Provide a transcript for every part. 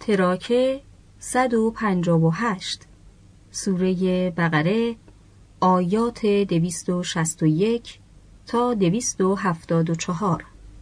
تراکه 158 سوره بقره آیات 261 تا 274.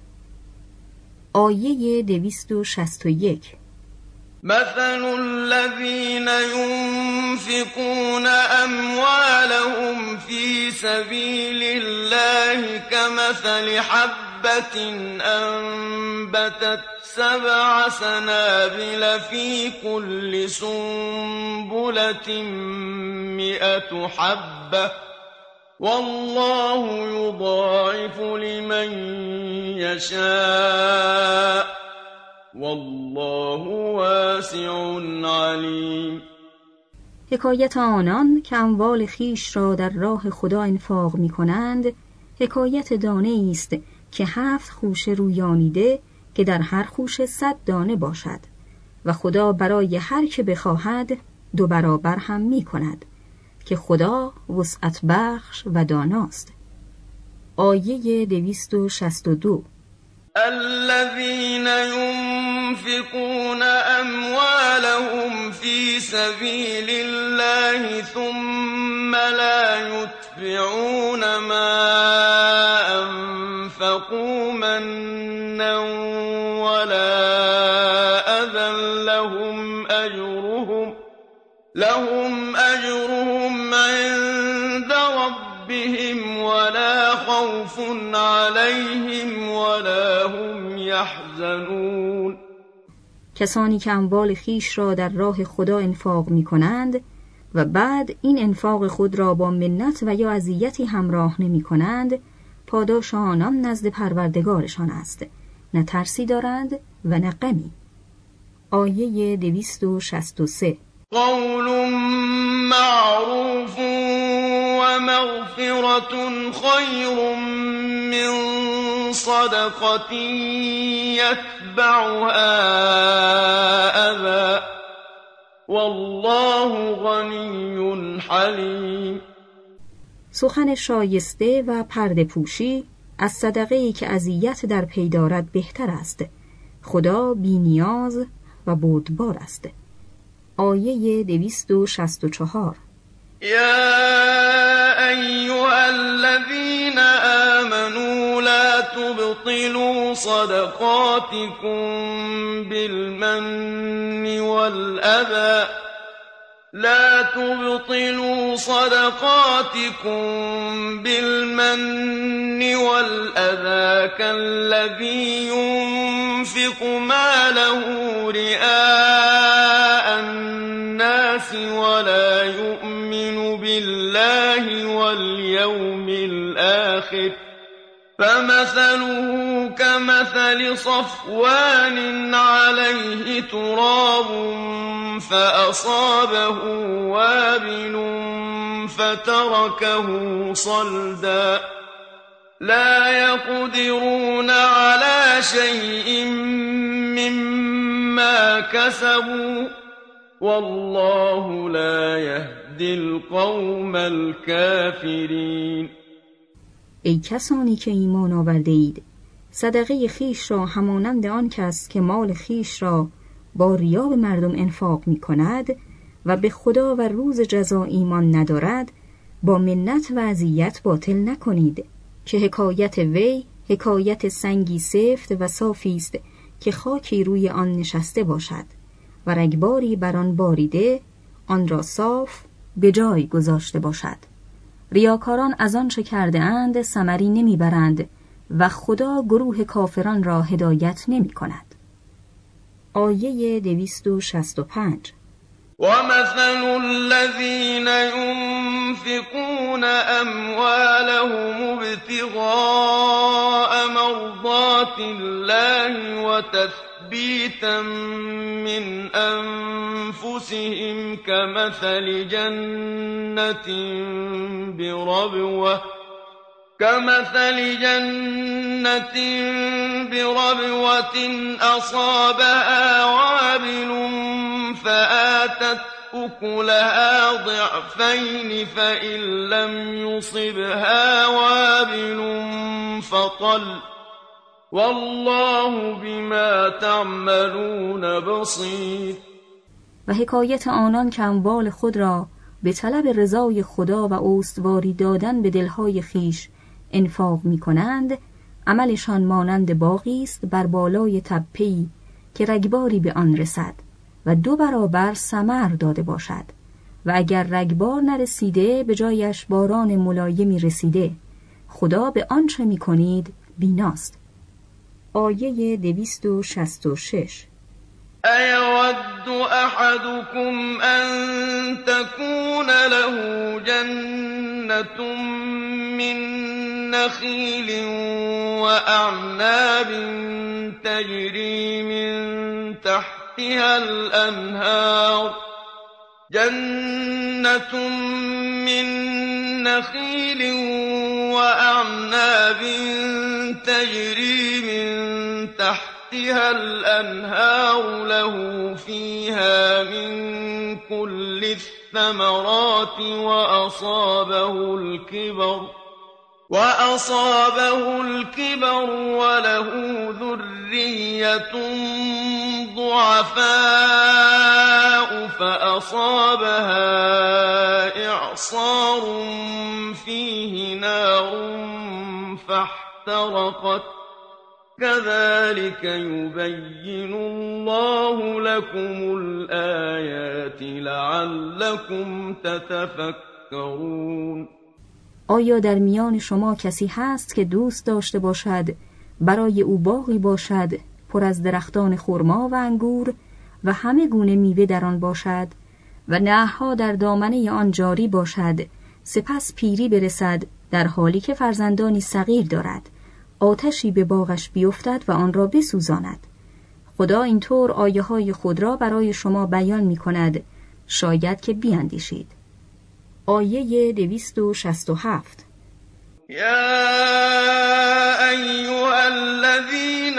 آیه 261: مثل الذين ينفقون أموالهم في سبيل الله كمثل حبة أنبتت 7 سنابل في كل سنبلة 100 حبة والله يضاعف لمن يشاء والله واسع علیم. حکایت آنان که اموال خیش را در راه خدا انفاق می کنند حکایت دانه است که 7 خوشه رویانیده که در هر خوشه 100 دانه باشد و خدا برای هر که بخواهد 2 برابر هم می کند که خدا وسعت بخش و داناست. آیه 262: الذين ينفقون أموالهم في سبيل الله ثم لا يتبعون ما أنفقوا منا ولا أذى لهم أجرهم عند ربهم ولا خوف عليهم ولا هم يحزنون. کسانی که اموال خیش را در راه خدا انفاق می کنند و بعد این انفاق خود را با منت و یا اذیتی همراه نمی کنند پاداش آنان نزد پروردگارشان است، نه ترسی دارند و نه غمی. آیه 263: قول معروف ومغفرة خير من صدقة يتبعها أذى والله غني حلیم. سخن شایسته و پرده پوشی از صدقه‌ای که اذیت در پی دارد بهتر است. خدا بی نیاز و بردبار است. آیه 264: يا أيها الذين آمنوا لا تبطلوا صدقاتكم بالمن والأذى كالذي ينفق ماله رئاء الناس ولا يؤمن بالله واليوم الآخر فمثله كمثل صفوان عليه تراب فأصابه وابل فتركه صلدا لا يقدرون على شيء مما كسبوا والله لا يهدي القوم الكافرين. ای کسانی که ایمان آورده اید، صدقه خیش را همانند آن کس که مال خیش را با ریا به مردم انفاق می کند و به خدا و روز جزا ایمان ندارد با منت و اذیت باطل نکنید که حکایت وی حکایت سنگی سفت و صافی است که خاکی روی آن نشسته باشد و رگباری بر آن باریده آن را صاف به جای گذاشته باشد. ریاکاران از آن چه کرده اند ثمری نمیبرند و خدا گروه کافران را هدایت نمی کند. آیه 265: ومثل الذين ينفقون أموالهم ابتغاء مرضات الله وتثبيتا من أنفسهم كمثل جنة بربوة أصابها وابل فآتت أكلها ضعفين فإن لم يصبها وابل فطل والله بما تعملون بصیر. و حکایت آنان که اموال خود را به طلب رضای خدا و استواری دادن به دلهای خیش انفاق می کنند، عملشان مانند باغی است بر بالای تپه‌ای که رگباری به آن رسد و 2 برابر ثمر داده باشد و اگر رگبار نرسیده به جایش باران ملایمی رسیده. خدا به آنچه می کنید بیناست. آیه 266. أَيَوَدُّ أَحَدُكُمْ أَن تَكُونَ لَهُ جَنَّةٌ مِّن نَّخِيلٍ وَأَعْنَابٍ تَجْرِي مِن تَحْتِهَا الْأَنْهَارُ له فيها من كل الثمرات وأصابه الكبر وله ذرية ضعفاء فأصابها إعصار فيه نار فاحترقت كذلك يبين الله لكم الآيات لعلكم تتفكرون. آیا در میان شما کسی هست که دوست داشته باشد برای او باغی باشد پر از درختان خرما و انگور و همه گونه میوه در آن باشد و نهرها در دامنه آن جاری باشد، سپس پیری برسد در حالی که فرزندانی صغیر دارد، آتشی به باغش بیفتد و آن را بسوزاند؟ خدا اینطور آیه های خود را برای شما بیان می کند، شاید که بیاندیشید. آیه 267. یا ایها الذین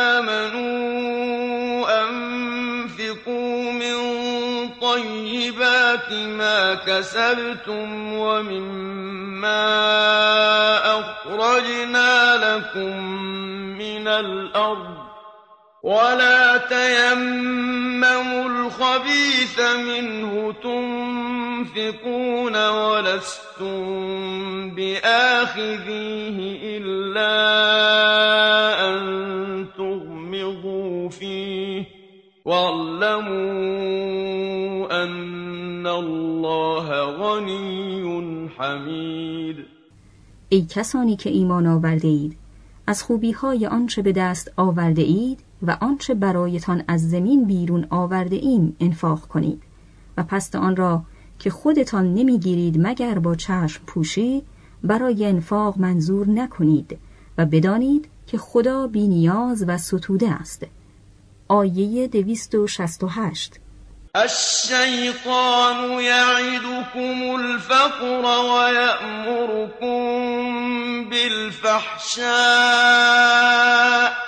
آمنوا انفقوا من طیبات ما کسبتم ومما أخرجنا لكم من الأرض ولا تيمموا الخبيث منه تنفقون ولستم بآخذيه إلا أن تغمضوا فيه واعلموا أن الله غني حمید. ای کسانی که ایمان آورده اید، از خوبی‌های آنچه به دست آورده اید و آنچه برایتان از زمین بیرون آورده ایم انفاق کنید و پست آن را که خودتان نمیگیرید مگر با چشم پوشی برای انفاق منظور نکنید و بدانید که خدا بی نیاز و ستوده است. آیه 268. الشیطان یعدکم الفقر ویأمرکم بالفحشاء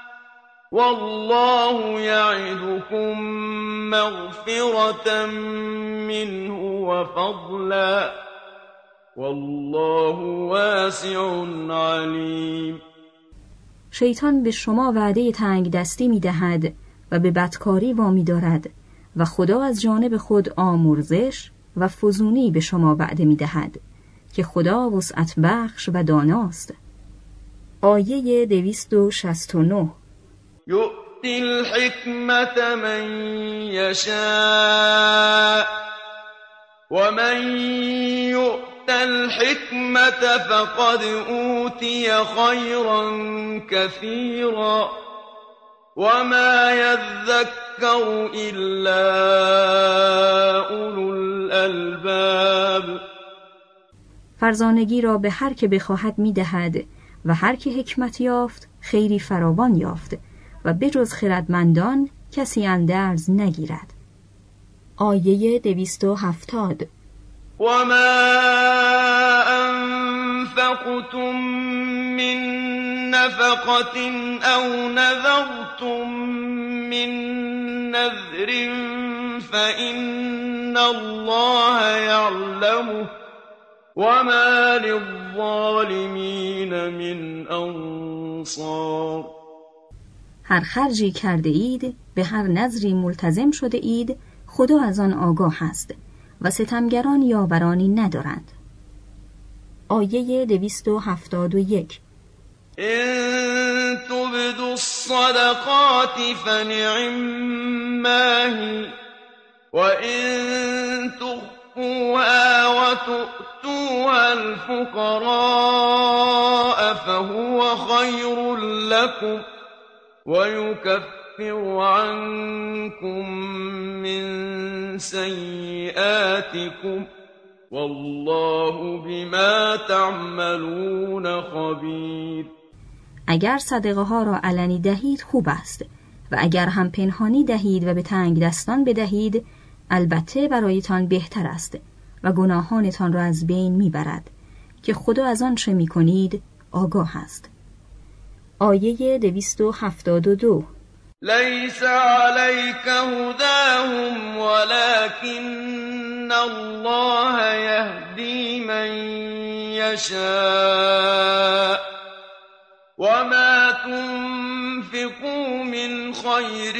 والله یعدکم مغفرة منه وفضلا والله واسع علیم. شیطان به شما وعده تنگ دستی می دهد و به بدکاری وامی دارد و خدا از جانب خود آمرزش و فزونی به شما وعده می دهد که خدا وسعت بخش و داناست. آیه 269. یؤتی الحکمت من یشاء و من یؤت الحکمت فقد اوتی خیرا کثیرا وما يذكر إلا أولو الألباب. فرزانگی را به هر که بخواهد می‌دهد و هر که حکمت یافت خیری فراوان یافت و بجز خردمندان کسی اندرز نگیرد. آیه 270. وما أنفقتم من نفقة أو نذرتم من نذر فإن الله يعلمه وما للظالمين من أنصار. الأبصار. هر خرجی کرده اید، به هر نظری ملتزم شده اید، خدا از آن آگاه است و ستمگران یاورانی ندارند. آیه 271. إن تبدوا الصدقات فنعما هي وإن تخفوها وتؤتوها الفقراء فهو خير لكم ويكفر عنكم من سيئاتكم والله بما تعملون خبیر. اگر صدقه ها را علنی دهید خوب است و اگر هم پنهانی دهید و به تنگ دستان بدهید البته برایتان بهتر است و گناهانتان را از بین میبرد که خدا از آن چه میکنید آگاه است. آیه 272. ليس عليك هداهم ولكن الله يهدي من يشاء وما تنفقوا من خير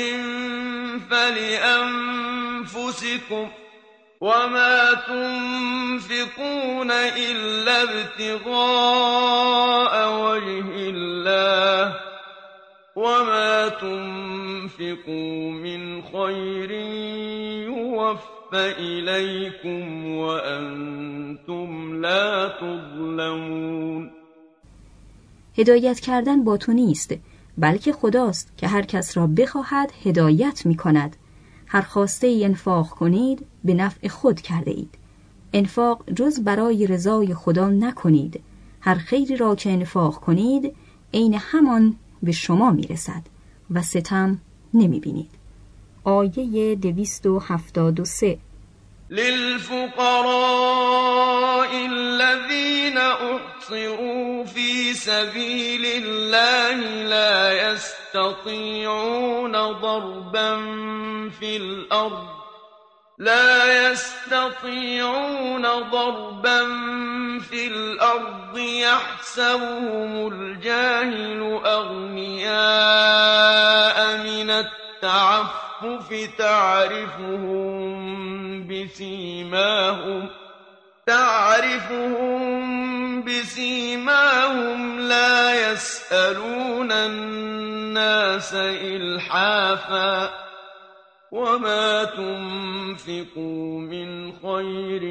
فلأنفسكم وما تنفقون إلا ابتغاء وجه الله وما تنفقوا من خير يوفى إليكم وأنتم لا تظلمون. هدایت کردن با تو نیست، بلکه خداست که هر کس را بخواهد هدایت می کند. هر خواسته ای انفاق کنید به نفع خود کرده اید. انفاق جز برای رضای خدا نکنید. هر خیری را که انفاق کنید عین همان به شما می رسد و ستم نمی بینید. آیه 273. للفقراء الذين أحصروا في سبيل الله لا يستطيعون ضربا في الأرض يحسبهم الجاهل أغنياء من التعفف تعرفهم بسيماهم لا يسألون الناس إلحافا وما تنفقوا من خير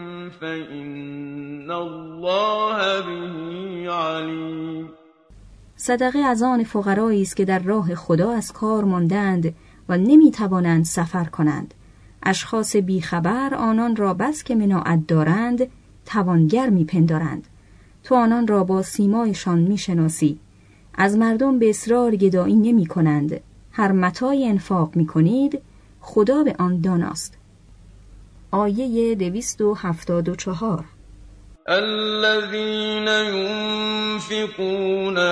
فإن الله به عليم. صدقه از آن فقرایی است که در راه خدا از کار ماندند و نمیتوانند سفر کنند. اشخاص بیخبر آنان را بس که مناعت دارند توانگر میپندارند. تو آنان را با سیمایشان میشناسی. از مردم به اصرار گدایی نمی کنند. هر متاعی انفاق میکنید خدا به آن داناست. آیه 274. الذين ينفقون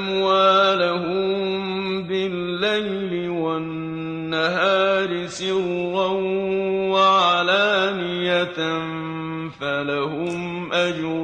أموالهم بالليل والنهار سرا وعلانية فلهم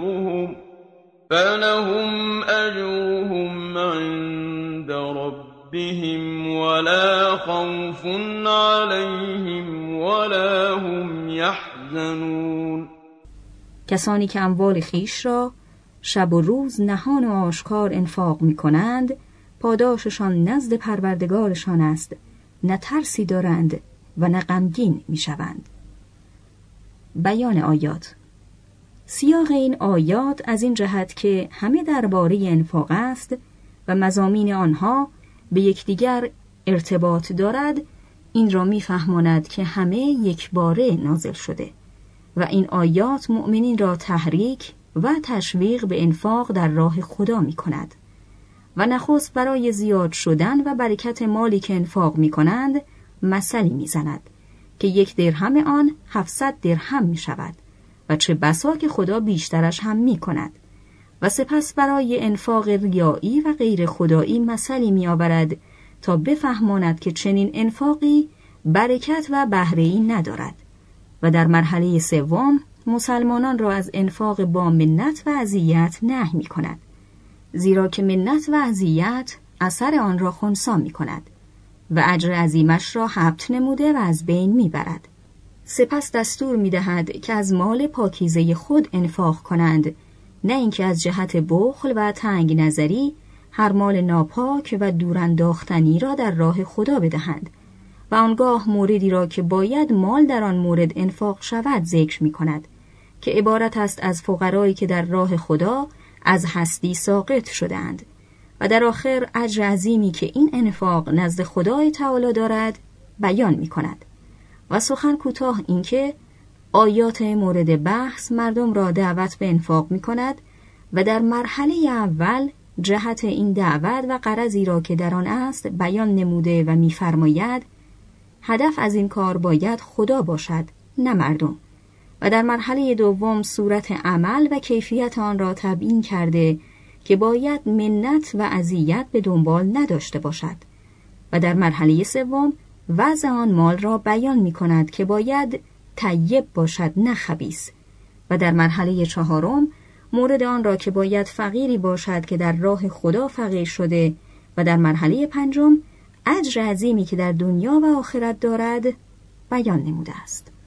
أجرهم عند ربهم ولا خوف عليهم ولا هم يحزنون. کسانی که اموال خیش را شب و روز نهان و آشکار انفاق می کنند پاداششان نزد پروردگارشان است، نه ترسی دارند و نه غمگین می شوند. بیان آیات. سیاق این آیات از این جهت که همه درباره انفاق است و مضامین آنها به یکدیگر ارتباط دارد این را می فهماند که همه یک باره نازل شده و این آیات مؤمنین را تحریک و تشویق به انفاق در راه خدا می کند و نخست برای زیاد شدن و برکت مالی که انفاق می کنند مثلی می زند که 1 درهم آن 700 درهم می شود و چه بسا که خدا بیشترش هم می کند و سپس برای انفاق ریایی و غیر خدایی مثلی می آورد تا بفهماند که چنین انفاقی برکت و بهره‌ای ندارد و در مرحله سوم مسلمانان را از انفاق با منت و اذیت نهی می کند زیرا که منت و اذیت اثر آن را خنثی می‌کند و اجر عظیمش را حبط نموده و از بین می‌برد. سپس دستور می‌دهد که از مال پاکیزه خود انفاق کنند، نه اینکه از جهت بخل و تنگ نظری هر مال ناپاک و دورانداختنی را در راه خدا بدهند و آنگاه موردی را که باید مال در آن مورد انفاق شود ذکر می‌کند که عبارت است از فقرایی که در راه خدا از هستی ساقط شدند و در آخر اجر عظیمی که این انفاق نزد خدای تعالی دارد بیان می‌کند. و سخن کوتاه این که آیات مورد بحث مردم را دعوت به انفاق می‌کند و در مرحله اول جهت این دعوت و غرضی را که در آن است بیان نموده و می‌فرماید هدف از این کار باید خدا باشد نه مردم، و در مرحله دوم صورت عمل و کیفیت آن را تبیین کرده که باید منت و اذیت به دنبال نداشته باشد، و در مرحله سوم وضع آن مال را بیان می کند که باید طیب باشد نه خبیث، و در مرحله چهارم مورد آن را که باید فقیری باشد که در راه خدا فقیر شده، و در مرحله پنجم اجر عظیمی که در دنیا و آخرت دارد بیان نموده است.